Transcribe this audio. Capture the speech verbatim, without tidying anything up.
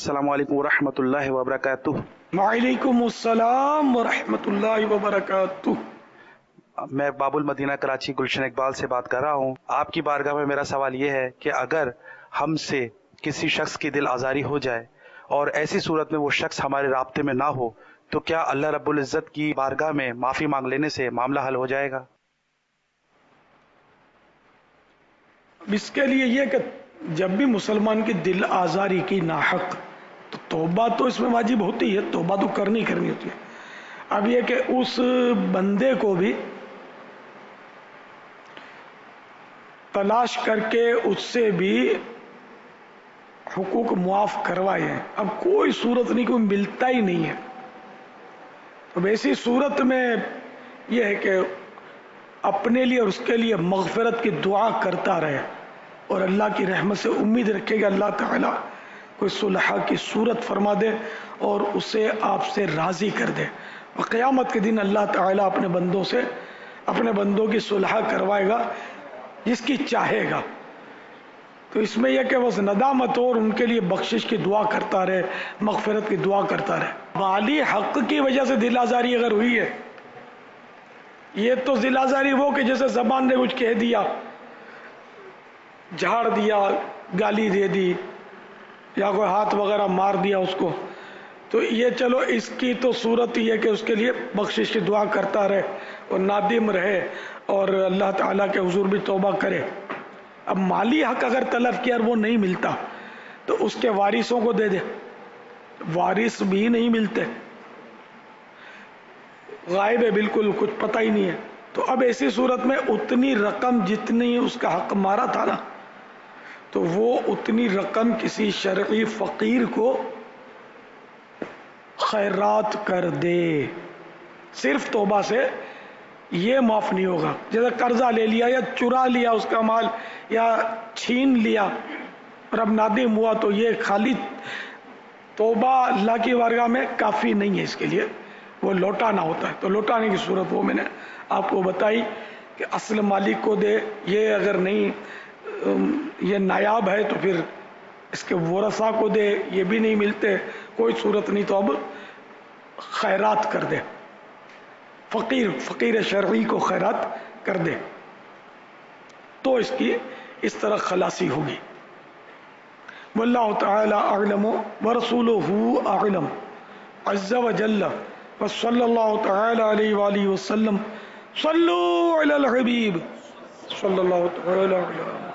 السلام علیکم ورحمۃ اللہ وبرکاتہ۔ وعلیکم السلام ورحمۃ اللہ وبرکاتہ۔ میں باب المدینہ کراچی گلشن اقبال سے بات کر رہا ہوں۔ آپ کی بارگاہ میں میرا سوال یہ ہے کہ اگر ہم سے کسی شخص کی دل آزاری ہو جائے اور ایسی صورت میں وہ شخص ہمارے رابطے میں نہ ہو تو کیا اللہ رب العزت کی بارگاہ میں معافی مانگ لینے سے معاملہ حل ہو جائے گا؟ اس کے لیے یہ کہ جب بھی مسلمان کی دل آزاری کی ناحق تو توبہ تو اس میں واجب ہوتی ہے، توبہ تو کرنی کرنی ہوتی ہے۔ اب یہ کہ اس بندے کو بھی تلاش کر کے اس سے بھی حقوق معاف کروائے ہیں، اب کوئی صورت نہیں، کوئی ملتا ہی نہیں ہے، تو ایسی صورت میں یہ ہے کہ اپنے لیے اور اس کے لیے مغفرت کی دعا کرتا رہے اور اللہ کی رحمت سے امید رکھے کہ اللہ تعالیٰ کوئی صلح کی صورت فرما دے اور اسے آپ سے راضی کر دے، اور قیامت کے دن اللہ تعالیٰ اپنے بندوں سے اپنے بندوں کی صلح کروائے گا جس کی چاہے گا۔ تو اس میں یہ کہ بس ندامت ہو اور ان کے لیے بخشش کی دعا کرتا رہے، مغفرت کی دعا کرتا رہے۔ مالی حق کی وجہ سے دل آزاری اگر ہوئی ہے، یہ تو دل آزاری وہ کہ جیسے زبان نے کچھ کہہ دیا، جھاڑ دیا، گالی دے دی یا کوئی ہاتھ وغیرہ مار دیا اس کو، تو یہ چلو اس کی تو صورت یہ کہ اس کے لیے بخشش کی دعا کرتا رہے اور نادم رہے اور اللہ تعالیٰ کے حضور بھی توبہ کرے۔ اب مالی حق اگر طلب کیا اور وہ نہیں ملتا تو اس کے وارثوں کو دے دے، وارث بھی نہیں ملتے، غائب ہے، بالکل کچھ پتہ ہی نہیں ہے، تو اب ایسی صورت میں اتنی رقم جتنی اس کا حق مارا تھا نا، تو وہ اتنی رقم کسی شرعی فقیر کو خیرات کر دے۔ صرف توبہ سے یہ معاف نہیں ہوگا، جیسے قرضہ لے لیا یا چرا لیا اس کا مال یا چھین لیا اور اب نادم ہوا، تو یہ خالی توبہ اللہ کی بارگاہ میں کافی نہیں ہے، اس کے لیے وہ لوٹانا ہوتا ہے۔ تو لوٹانے کی صورت وہ میں نے آپ کو بتائی کہ اصل مالک کو دے، یہ اگر نہیں یہ نایاب ہے تو پھر اس کے ورثاء کو دے، یہ بھی نہیں ملتے، کوئی صورت نہیں تو اب خیرات کر دے، فقیر فقیر شرعی کو خیرات کر دے، تو اس کی اس طرح خلاصی ہوگی۔ واللہ تعالی اعلم ورسولہ اعلم عز وجل، وصلی اللہ تعالی علیہ وآلہ وسلم۔ صلو علی الحبیب صلی اللہ تعالی علیہ